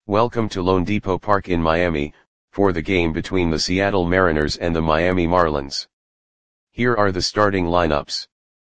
Welcome to loanDepot Park in Miami, for the game between the Seattle Mariners and the Miami Marlins. Here are the starting lineups.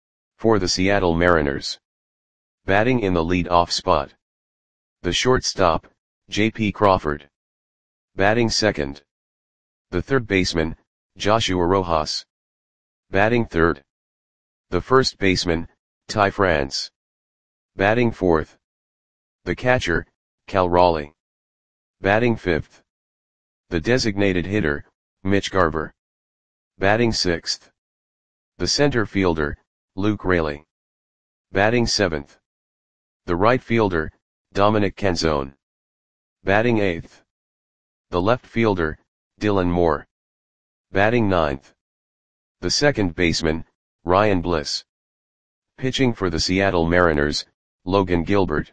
For the Seattle Mariners. Batting in the lead-off spot. The shortstop, J.P. Crawford. Batting second. The third baseman, Joshua Rojas. Batting third. The first baseman, Ty France. Batting fourth. The catcher, Cal Raleigh. Batting fifth. The designated hitter, Mitch Garver. Batting sixth. The center fielder, Luke Raley. Batting seventh. The right fielder, Dominic Canzone. Batting eighth. The left fielder, Dylan Moore. Batting ninth. The second baseman, Ryan Bliss. Pitching for the Seattle Mariners, Logan Gilbert.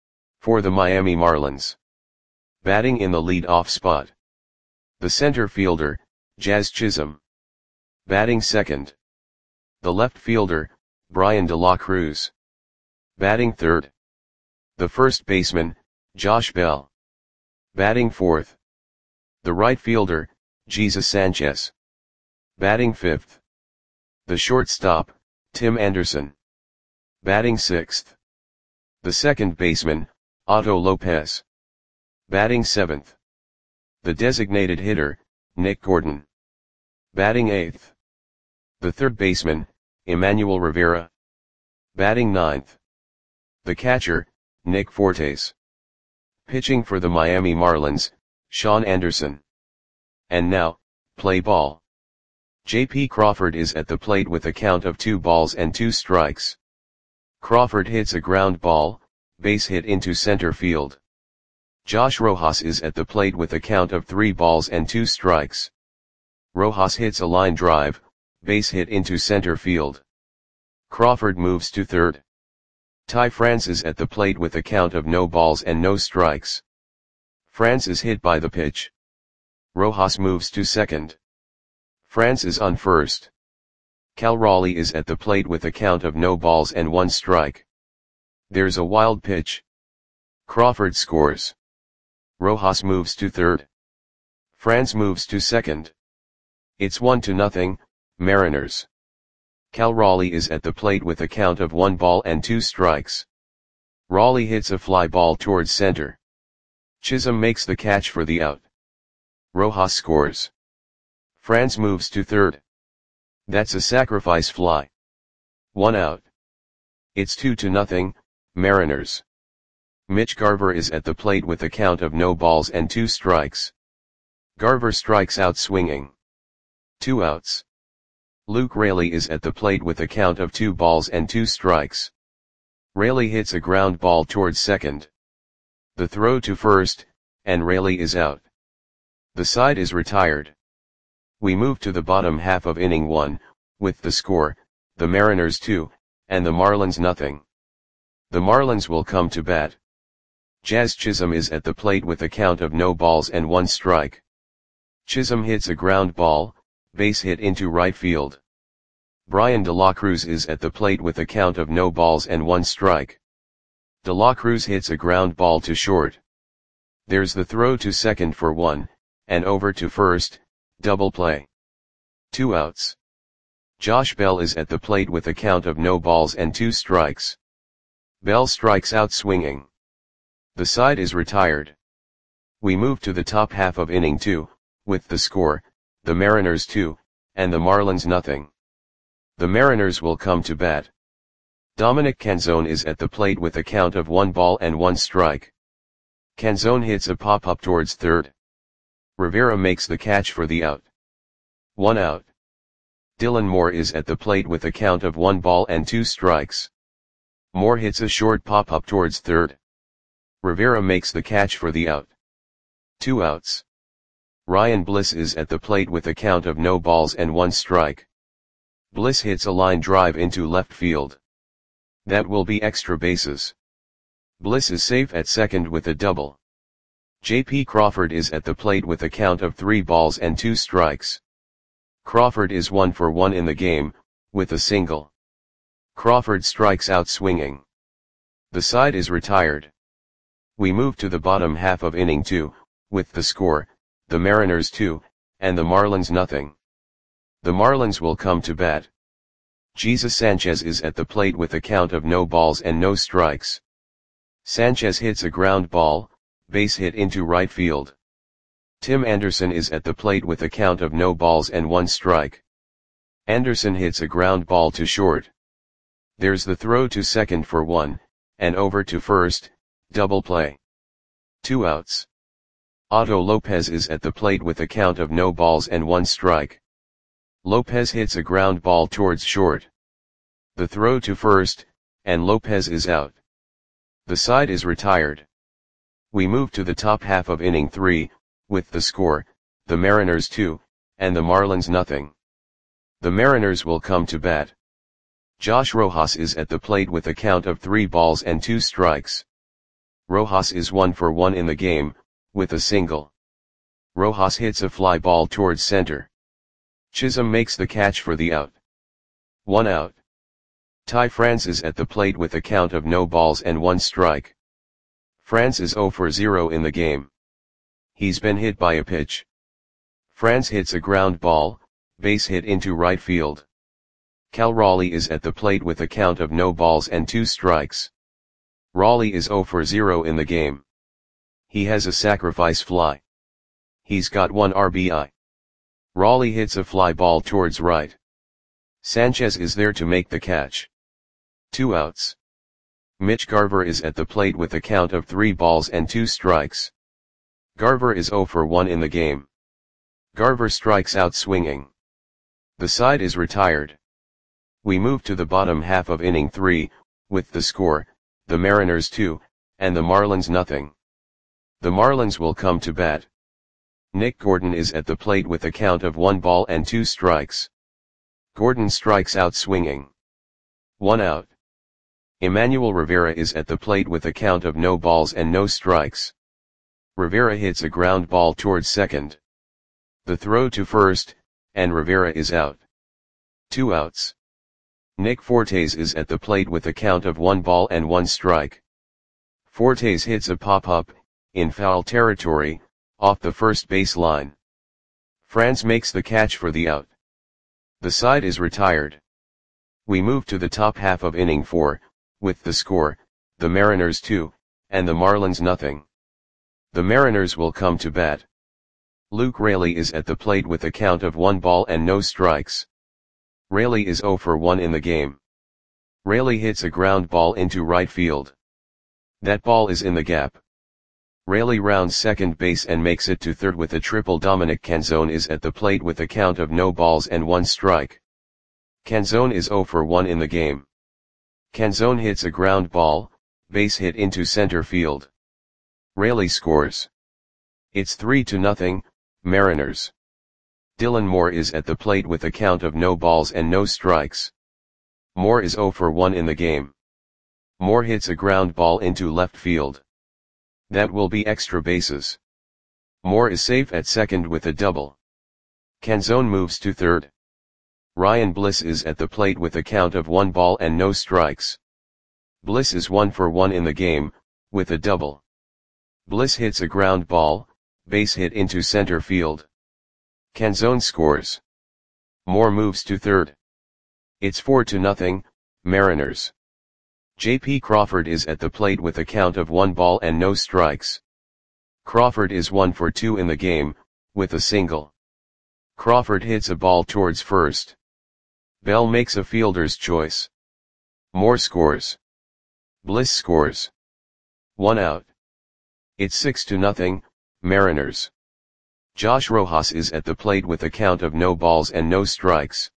For the Miami Marlins. Batting in the lead-off spot. The center fielder, Jazz Chisholm. Batting second. The left fielder, Bryan De La Cruz. Batting third. The first baseman, Josh Bell. Batting fourth. The right fielder, Jesus Sanchez. Batting fifth. The shortstop, Tim Anderson. Batting sixth. The second baseman, Otto Lopez. Batting seventh. The designated hitter, Nick Gordon. Batting eighth. The third baseman, Emmanuel Rivera. Batting ninth. The catcher, Nick Fortes. Pitching for the Miami Marlins, Sean Anderson. And now, play ball. J.P. Crawford is at the plate with a count of 2 balls and 2 strikes. Crawford hits a ground ball, base hit into center field. Josh Rojas is at the plate with a count of 3 balls and 2 strikes. Rojas hits a line drive, base hit into center field. Crawford moves to third. Ty France is at the plate with a count of no balls and no strikes. France is hit by the pitch. Rojas moves to second. France is on first. Cal Raleigh is at the plate with a count of no balls and 1 strike. There's a wild pitch. Crawford scores. Rojas moves to third. France moves to second. It's 1-0, Mariners. Cal Raleigh is at the plate with a count of 1 ball and 2 strikes. Raleigh hits a fly ball towards center. Chisholm makes the catch for the out. Rojas scores. France moves to third. That's a sacrifice fly. 1 out. It's 2-0, Mariners. Mitch Garver is at the plate with a count of no balls and 2 strikes. Garver strikes out swinging. 2 outs. Luke Raley is at the plate with a count of 2 balls and 2 strikes. Raley hits a ground ball towards second. The throw to first, and Raley is out. The side is retired. We move to the bottom half of inning 1, with the score, the Mariners 2, and the Marlins nothing. The Marlins will come to bat. Jazz Chisholm is at the plate with a count of no balls and 1 strike. Chisholm hits a ground ball, base hit into right field. Bryan De La Cruz is at the plate with a count of no balls and 1 strike. De La Cruz hits a ground ball to short. There's the throw to second for 1, and over to first, double play. 2 outs. Josh Bell is at the plate with a count of no balls and 2 strikes. Bell strikes out swinging. The side is retired. We move to the top half of inning 2, with the score, the Mariners 2, and the Marlins nothing. The Mariners will come to bat. Dominic Canzone is at the plate with a count of 1 ball and 1 strike. Canzone hits a pop-up towards third. Rivera makes the catch for the out. 1 out. Dylan Moore is at the plate with a count of 1 ball and 2 strikes. Moore hits a short pop-up towards third. Rivera makes the catch for the out. 2 outs. Ryan Bliss is at the plate with a count of no balls and 1 strike. Bliss hits a line drive into left field. That will be extra bases. Bliss is safe at second with a double. J.P. Crawford is at the plate with a count of 3 balls and 2 strikes. Crawford is 1 for 1 in the game, with a single. Crawford strikes out swinging. The side is retired. We move to the bottom half of inning 2, with the score, the Mariners 2, and the Marlins nothing. The Marlins will come to bat. Jesus Sanchez is at the plate with a count of no balls and no strikes. Sanchez hits a ground ball, base hit into right field. Tim Anderson is at the plate with a count of no balls and 1 strike. Anderson hits a ground ball to short. There's the throw to second for 1, and over to first, double play. 2 outs. Otto Lopez is at the plate with a count of no balls and 1 strike. Lopez hits a ground ball towards short. The throw to first, and Lopez is out. The side is retired. We move to the top half of inning 3, with the score, the Mariners 2, and the Marlins nothing. The Mariners will come to bat. Josh Rojas is at the plate with a count of 3 balls and 2 strikes. Rojas is 1 for 1 in the game, with a single. Rojas hits a fly ball towards center. Chisholm makes the catch for the out. 1 out. Ty France is at the plate with a count of no balls and 1 strike. France is 0 for 0 in the game. He's been hit by a pitch. France hits a ground ball, base hit into right field. Cal Raleigh is at the plate with a count of no balls and 2 strikes. Raleigh is 0 for 0 in the game. He has a sacrifice fly. He's got 1 RBI. Raleigh hits a fly ball towards right. Sanchez is there to make the catch. 2 outs. Mitch Garver is at the plate with a count of 3 balls and 2 strikes. Garver is 0 for 1 in the game. Garver strikes out swinging. The side is retired. We move to the bottom half of inning 3, with the score, the Mariners 2, and the Marlins nothing. The Marlins will come to bat. Nick Gordon is at the plate with a count of 1 ball and 2 strikes. Gordon strikes out swinging. 1 out. Emmanuel Rivera is at the plate with a count of no balls and no strikes. Rivera hits a ground ball towards second. The throw to first, and Rivera is out. 2 outs. Nick Fortes is at the plate with a count of 1 ball and 1 strike. Fortes hits a pop-up, in foul territory, off the first base line. France makes the catch for the out. The side is retired. We move to the top half of inning 4, with the score, the Mariners 2, and the Marlins nothing. The Mariners will come to bat. Luke Raley is at the plate with a count of 1 ball and no strikes. Raley is 0 for 1 in the game. Raley hits a ground ball into right field. That ball is in the gap. Raley rounds second base and makes it to third with a triple. Dominic Canzone is at the plate with a count of no balls and 1 strike. Canzone is 0 for 1 in the game. Canzone hits a ground ball, base hit into center field. Raley scores. It's 3-0, Mariners. Dylan Moore is at the plate with a count of no balls and no strikes. Moore is 0 for 1 in the game. Moore hits a ground ball into left field. That will be extra bases. Moore is safe at second with a double. Canzone moves to third. Ryan Bliss is at the plate with a count of 1 ball and no strikes. Bliss is 1 for 1 in the game, with a double. Bliss hits a ground ball, base hit into center field. Canzone scores. Moore moves to third. It's 4-0, Mariners. J.P. Crawford is at the plate with a count of 1 ball and no strikes. Crawford is 1 for 2 in the game, with a single. Crawford hits a ball towards first. Bell makes a fielder's choice. Moore scores. Bliss scores. 1 out. It's 6-0, Mariners. Josh Rojas is at the plate with a count of no balls and no strikes.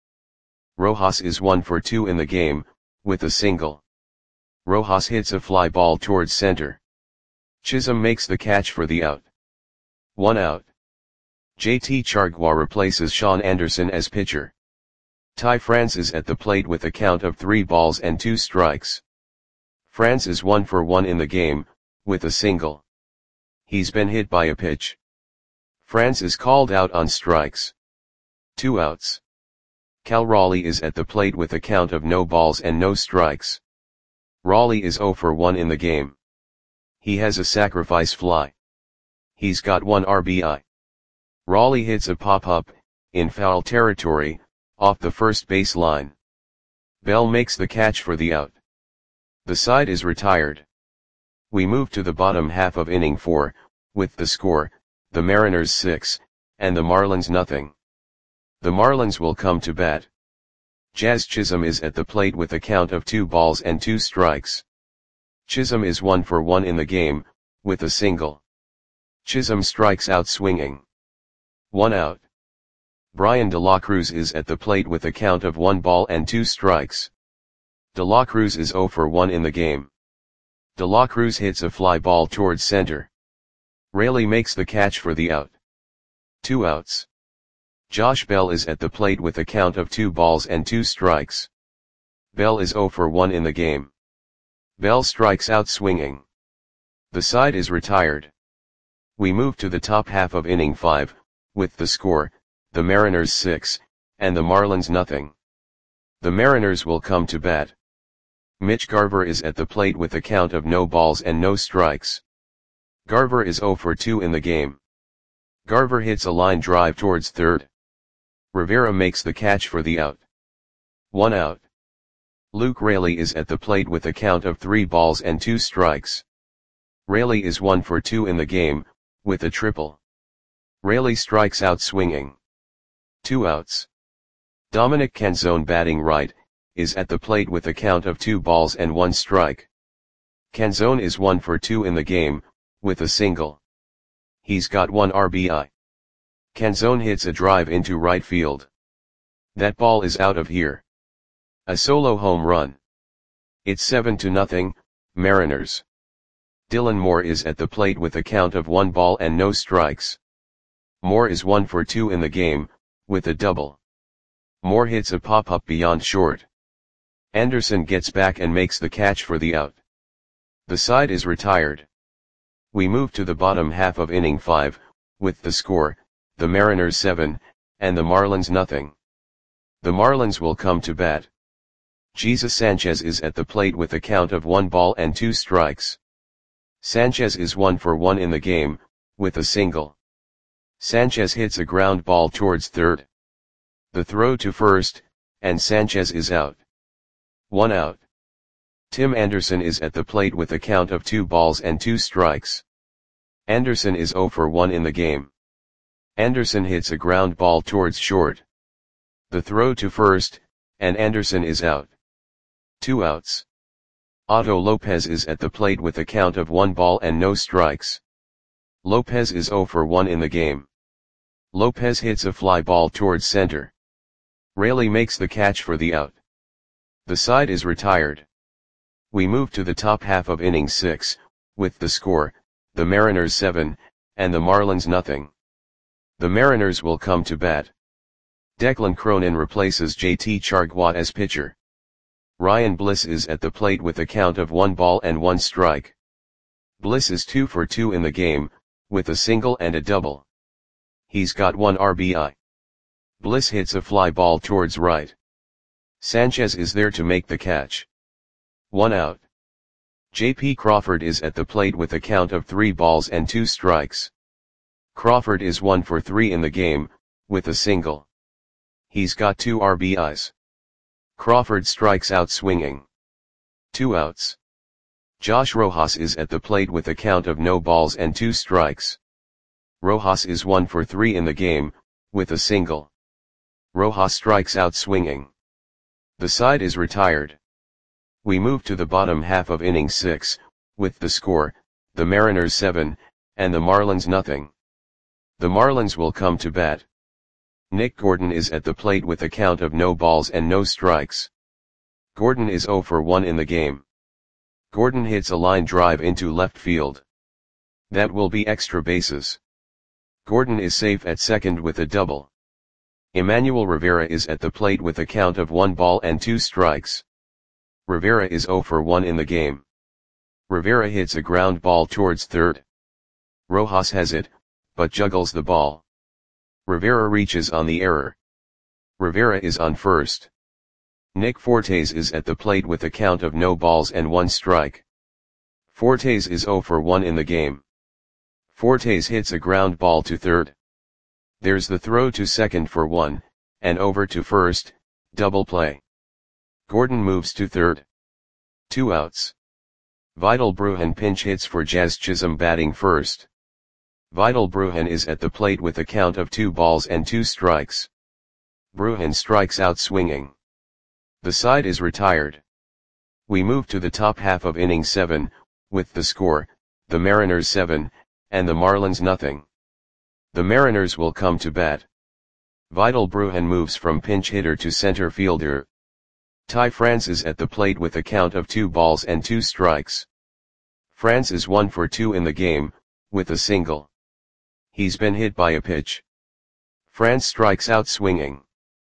Rojas is 1 for 2 in the game, with a single. Rojas hits a fly ball towards center. Chisholm makes the catch for the out. 1 out. JT Chargois replaces Sean Anderson as pitcher. Ty France is at the plate with a count of 3 balls and 2 strikes. France is 1 for 1 in the game, with a single. He's been hit by a pitch. France is called out on strikes. 2 outs. Cal Raleigh is at the plate with a count of no balls and no strikes. Raleigh is 0 for 1 in the game. He has a sacrifice fly. He's got 1 RBI. Raleigh hits a pop-up, in foul territory, off the first base line. Bell makes the catch for the out. The side is retired. We move to the bottom half of inning 4, with the score, the Mariners 6, and the Marlins nothing. The Marlins will come to bat. Jazz Chisholm is at the plate with a count of 2 balls and 2 strikes. Chisholm is 1 for 1 in the game, with a single. Chisholm strikes out swinging. 1 out. Brian De La Cruz is at the plate with a count of 1 ball and 2 strikes. De La Cruz is 0 for 1 in the game. De La Cruz hits a fly ball towards center. Raley makes the catch for the out. 2 outs. Josh Bell is at the plate with a count of 2 balls and 2 strikes. Bell is 0 for 1 in the game. Bell strikes out swinging. The side is retired. We move to the top half of inning 5, with the score, the Mariners 6, and the Marlins nothing. The Mariners will come to bat. Mitch Garver is at the plate with a count of no balls and no strikes. Garver is 0 for 2 in the game. Garver hits a line drive towards third. Rivera makes the catch for the out. 1 out. Luke Raley is at the plate with a count of 3 balls and 2 strikes. Raley is 1 for 2 in the game, with a triple. Raley strikes out swinging. 2 outs. Dominic Canzone, batting right, is at the plate with a count of 2 balls and 1 strike. Canzone is 1 for 2 in the game, with a single. He's got 1 RBI. Canzone hits a drive into right field. That ball is out of here. A solo home run. It's 7-0, Mariners. Dylan Moore is at the plate with a count of 1 ball and no strikes. Moore is 1 for 2 in the game, with a double. Moore hits a pop-up beyond short. Anderson gets back and makes the catch for the out. The side is retired. We move to the bottom half of inning 5, with the score, the Mariners 7, and the Marlins nothing. The Marlins will come to bat. Jesus Sanchez is at the plate with a count of 1 ball and 2 strikes. Sanchez is 1 for 1 in the game, with a single. Sanchez hits a ground ball towards third. The throw to first, and Sanchez is out. 1 out. Tim Anderson is at the plate with a count of 2 balls and 2 strikes. Anderson is 0 for 1 in the game. Anderson hits a ground ball towards short. The throw to first, and Anderson is out. 2 outs. Otto Lopez is at the plate with a count of 1 ball and no strikes. Lopez is 0 for 1 in the game. Lopez hits a fly ball towards center. Raley makes the catch for the out. The side is retired. We move to the top half of inning 6, with the score, the Mariners 7, and the Marlins nothing. The Mariners will come to bat. Declan Cronin replaces JT Chargois as pitcher. Ryan Bliss is at the plate with a count of 1 ball and 1 strike. Bliss is 2 for 2 in the game, with a single and a double. He's got 1 RBI. Bliss hits a fly ball towards right. Sanchez is there to make the catch. 1 out. J.P. Crawford is at the plate with a count of 3 balls and 2 strikes. Crawford is 1 for 3 in the game, with a single. He's got 2 RBIs. Crawford strikes out swinging. 2 outs. Josh Rojas is at the plate with a count of no balls and 2 strikes. Rojas is 1 for 3 in the game, with a single. Rojas strikes out swinging. The side is retired. We move to the bottom half of inning 6, with the score, the Mariners 7, and the Marlins nothing. The Marlins will come to bat. Nick Gordon is at the plate with a count of no balls and no strikes. Gordon is 0 for 1 in the game. Gordon hits a line drive into left field. That will be extra bases. Gordon is safe at second with a double. Emmanuel Rivera is at the plate with a count of 1 ball and 2 strikes. Rivera is 0 for 1 in the game. Rivera hits a ground ball towards third. Rojas has it, but juggles the ball. Rivera reaches on the error. Rivera is on first. Nick Fortes is at the plate with a count of no balls and 1 strike. Fortes is 0 for 1 in the game. Fortes hits a ground ball to third. There's the throw to second for 1, and over to first, double play. Gordon moves to third. 2 outs. Vidal Brujan pinch hits for Jazz Chisholm batting first. Vidal Brujan is at the plate with a count of 2 balls and 2 strikes. Brujan strikes out swinging. The side is retired. We move to the top half of inning 7, with the score, the Mariners 7, and the Marlins nothing. The Mariners will come to bat. Vidal Brujan moves from pinch hitter to center fielder. Ty France is at the plate with a count of 2 balls and 2 strikes. France is 1 for 2 in the game, with a single. He's been hit by a pitch. France strikes out swinging.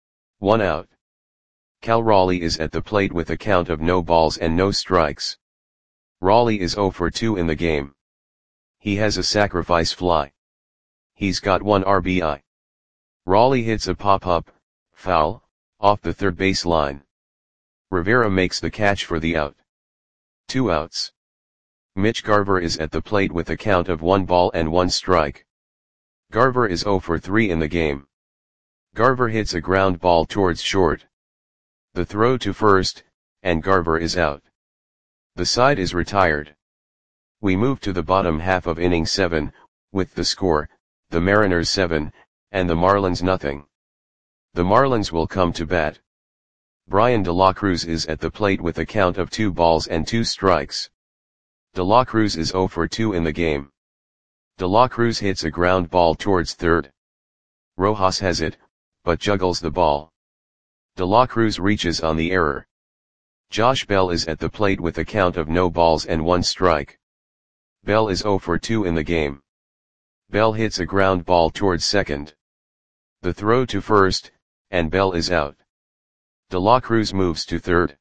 1 out. Cal Raleigh is at the plate with a count of no balls and no strikes. Raleigh is 0 for 2 in the game. He has a sacrifice fly. He's got 1 RBI. Raleigh hits a pop-up, foul, off the third base line. Rivera makes the catch for the out. 2 outs. Mitch Garver is at the plate with a count of 1 ball and 1 strike. Garver is 0 for 3 in the game. Garver hits a ground ball towards short. The throw to first, and Garver is out. The side is retired. We move to the bottom half of inning 7, with the score, the Mariners 7, and the Marlins nothing. The Marlins will come to bat. Brian De La Cruz is at the plate with a count of 2 balls and 2 strikes. De La Cruz is 0 for 2 in the game. De La Cruz hits a ground ball towards third. Rojas has it, but juggles the ball. De La Cruz reaches on the error. Josh Bell is at the plate with a count of no balls and 1 strike. Bell is 0 for 2 in the game. Bell hits a ground ball towards second. The throw to first, and Bell is out. De La Cruz moves to third.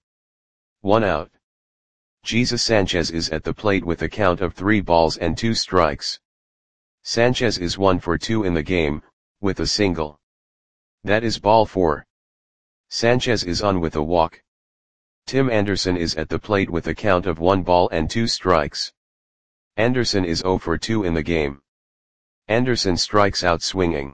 1 out. Jesus Sanchez is at the plate with a count of 3 balls and 2 strikes. Sanchez is 1 for 2 in the game, with a single. That is ball 4. Sanchez is on with a walk. Tim Anderson is at the plate with a count of 1 ball and 2 strikes. Anderson is 0 for 2 in the game. Anderson strikes out swinging.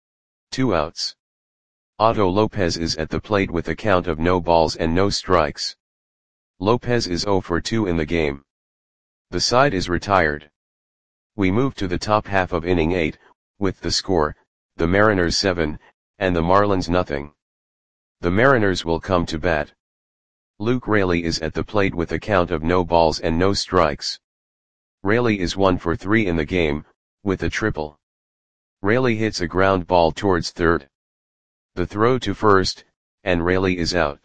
2 outs. Otto Lopez is at the plate with a count of no balls and no strikes. Lopez is 0 for 2 in the game. The side is retired. We move to the top half of inning 8, with the score, the Mariners 7, and the Marlins nothing. The Mariners will come to bat. Luke Raley is at the plate with a count of no balls and no strikes. Raley is 1 for 3 in the game, with a triple. Raley hits a ground ball towards third. The throw to first, and Raley is out.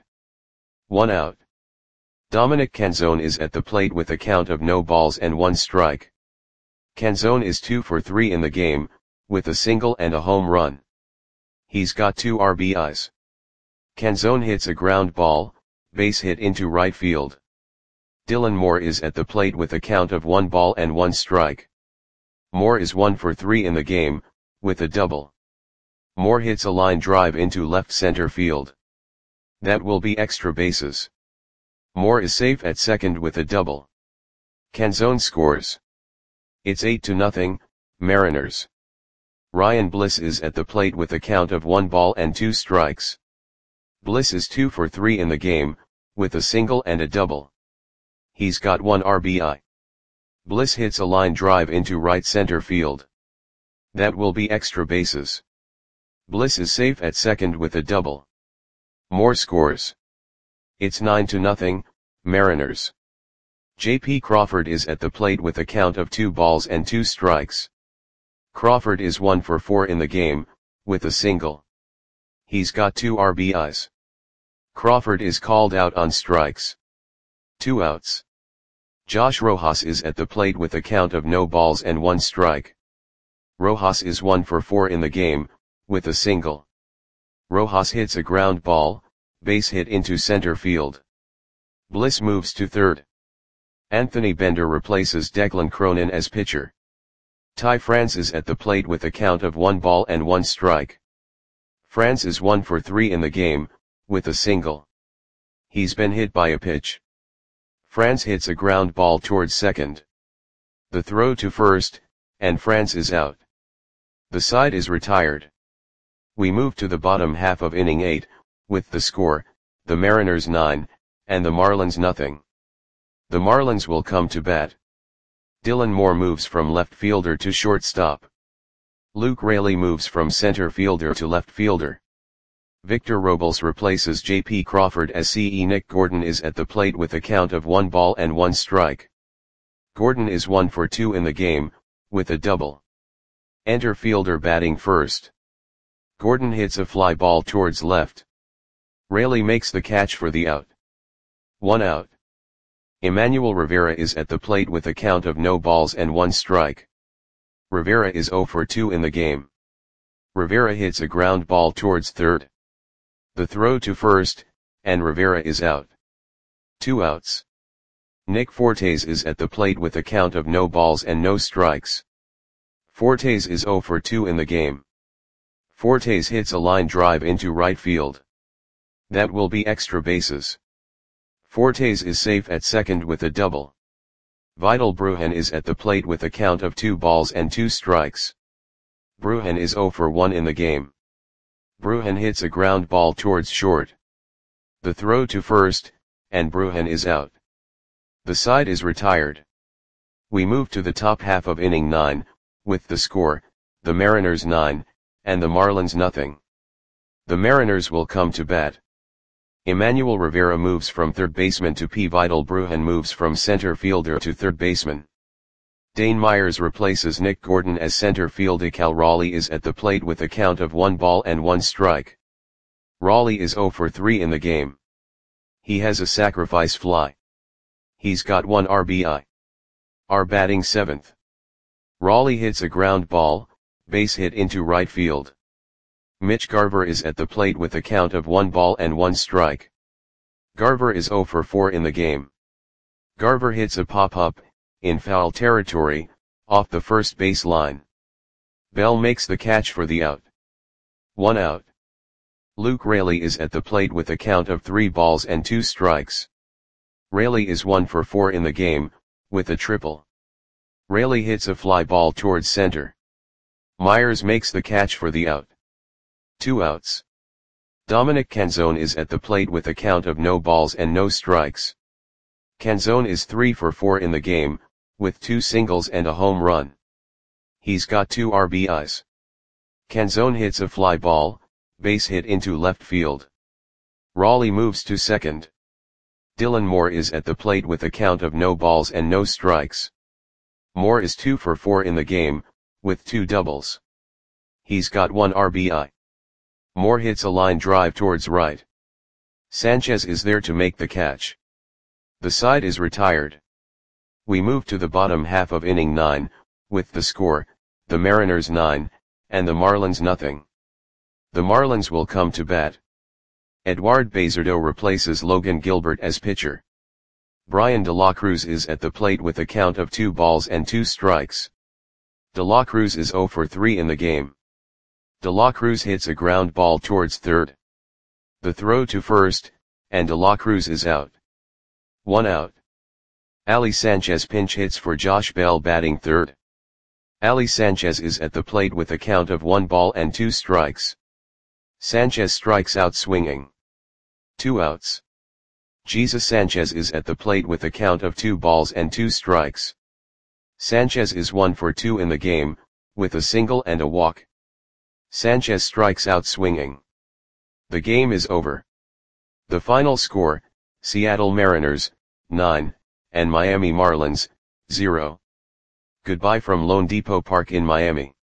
1 out. Dominic Canzone is at the plate with a count of no balls and 1 strike. Canzone is 2 for 3 in the game, with a single and a home run. He's got 2 RBIs. Canzone hits a ground ball, base hit into right field. Dylan Moore is at the plate with a count of 1 ball and 1 strike. Moore is 1 for 3 in the game, with a double. Moore hits a line drive into left center field. That will be extra bases. Moore is safe at second with a double. Canzone scores. It's 8-0, Mariners. Ryan Bliss is at the plate with a count of 1 ball and 2 strikes. Bliss is 2 for 3 in the game, with a single and a double. He's got 1 RBI. Bliss hits a line drive into right center field. That will be extra bases. Bliss is safe at second with a double. Moore scores. It's 9-0, Mariners. J.P. Crawford is at the plate with a count of 2 balls and 2 strikes. Crawford is 1 for 4 in the game, with a single. He's got 2 RBIs. Crawford is called out on strikes. 2 outs. Josh Rojas is at the plate with a count of no balls and 1 strike. Rojas is 1 for 4 in the game, with a single. Rojas hits a ground ball, base hit into center field. Bliss moves to third. Anthony Bender replaces Declan Cronin as pitcher. Ty France is at the plate with a count of 1 ball and 1 strike. France is 1 for 3 in the game, with a single. He's been hit by a pitch. France hits a ground ball towards second. The throw to first, and France is out. The side is retired. We move to the bottom half of inning 8, with the score, the Mariners 9, and the Marlins nothing. The Marlins will come to bat. Dylan Moore moves from left fielder to shortstop. Luke Raley moves from center fielder to left fielder. Victor Robles replaces J.P. Crawford as CE. Nick Gordon is at the plate with a count of 1 ball and 1 strike. Gordon is 1 for 2 in the game, with a double. Enter fielder batting first. Gordon hits a fly ball towards left. Raley makes the catch for the out. 1 out. Emmanuel Rivera is at the plate with a count of no balls and 1 strike. Rivera is 0 for 2 in the game. Rivera hits a ground ball towards third. The throw to first, and Rivera is out. 2 outs. Nick Fortes is at the plate with a count of no balls and no strikes. Fortes is 0 for 2 in the game. Fortes hits a line drive into right field. That will be extra bases. Fortes is safe at second with a double. Vidal Brujan is at the plate with a count of 2 balls and 2 strikes. Brujan is 0 for 1 in the game. Brujan hits a ground ball towards short. The throw to first, and Brujan is out. The side is retired. We move to the top half of inning 9, with the score, the Mariners 9, and the Marlins nothing. The Mariners will come to bat. Emmanuel Rivera moves from third baseman to P. Vidal Brujan moves from center fielder to third baseman. Dane Myers replaces Nick Gordon as center fielder. Cal Raleigh is at the plate with a count of 1 ball and 1 strike. Raleigh is 0 for 3 in the game. He has a sacrifice fly. He's got 1 RBI. Our batting 7th. Raleigh hits a ground ball, base hit into right field. Mitch Garver is at the plate with a count of 1 ball and 1 strike. Garver is 0 for 4 in the game. Garver hits a pop-up, in foul territory, off the first base line. Bell makes the catch for the out. 1 out. Luke Raley is at the plate with a count of 3 balls and 2 strikes. Raley is 1 for 4 in the game, with a triple. Raley hits a fly ball towards center. Myers makes the catch for the out. 2 outs. Dominic Canzone is at the plate with a count of no balls and no strikes. Canzone is 3 for 4 in the game, with 2 singles and a home run. He's got 2 RBIs. Canzone hits a fly ball, base hit into left field. Raleigh moves to second. Dylan Moore is at the plate with a count of no balls and no strikes. Moore is 2 for 4 in the game, with 2 doubles. He's got 1 RBI. Moore hits a line drive towards right. Sanchez is there to make the catch. The side is retired. We move to the bottom half of inning 9, with the score, the Mariners 9, and the Marlins nothing. The Marlins will come to bat. Eduard Bazardo replaces Logan Gilbert as pitcher. Brian De La Cruz is at the plate with a count of 2 balls and 2 strikes. De La Cruz is 0 for 3 in the game. De La Cruz hits a ground ball towards third. The throw to first, and De La Cruz is out. 1 out. Ali Sanchez pinch hits for Josh Bell batting third. Ali Sanchez is at the plate with a count of 1 ball and 2 strikes. Sanchez strikes out swinging. 2 outs. Jesus Sanchez is at the plate with a count of 2 balls and 2 strikes. Sanchez is 1 for 2 in the game, with a single and a walk. Sanchez strikes out swinging. The game is over. The final score, Seattle Mariners, 9, and Miami Marlins, 0. Goodbye from Lone Depot Park in Miami.